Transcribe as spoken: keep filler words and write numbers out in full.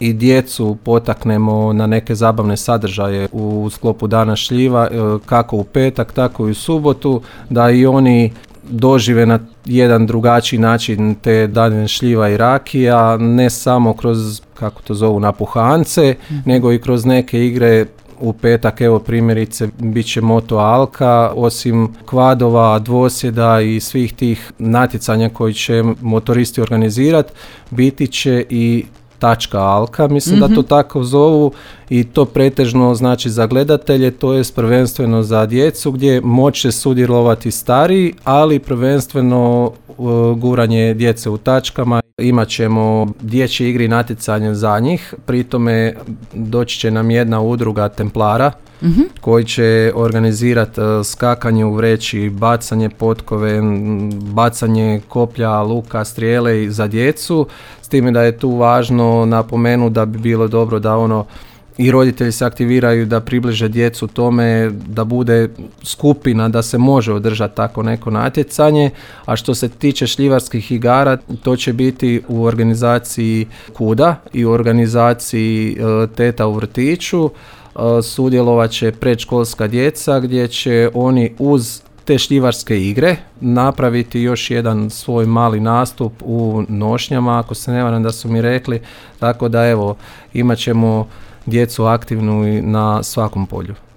i djecu potaknemo na neke zabavne sadržaje u sklopu Dana šljiva, kako u petak, tako i u subotu, da i oni dožive na jedan drugačiji način te dane šljiva i rakija, ne samo kroz, kako to zovu, napuhance, mm. nego i kroz neke igre. U petak, evo primjerice, bit će Moto Alka, osim kvadova, dvosjeda i svih tih natjecanja koji će motoristi organizirati, biti će i tačka Alka, mislim mm-hmm. da to tako zovu, i to pretežno znači za gledatelje, to je prvenstveno za djecu gdje moće sudjelovati stariji, ali prvenstveno uh, guranje djece u tačkama. Imat ćemo dječje igre i natjecanje za njih, pri tome doći će nam jedna udruga Templara, mm-hmm. koji će organizirati uh, skakanje u vreći, bacanje potkove, bacanje koplja, luka, strijele za djecu, s time da je tu važno napomenuti da bi bilo dobro da ono i roditelji se aktiviraju da približe djecu tome, da bude skupina, da se može održati tako neko natjecanje. A što se tiče šljivarskih igara, to će biti u organizaciji KUD-a i u organizaciji uh, Teta u vrtiću. Uh, sudjelovat će predškolska djeca gdje će oni uz te šljivarske igre napraviti još jedan svoj mali nastup u nošnjama, ako se ne varam da su mi rekli. Tako da evo, imat ćemo djecu aktivnu na svakom polju.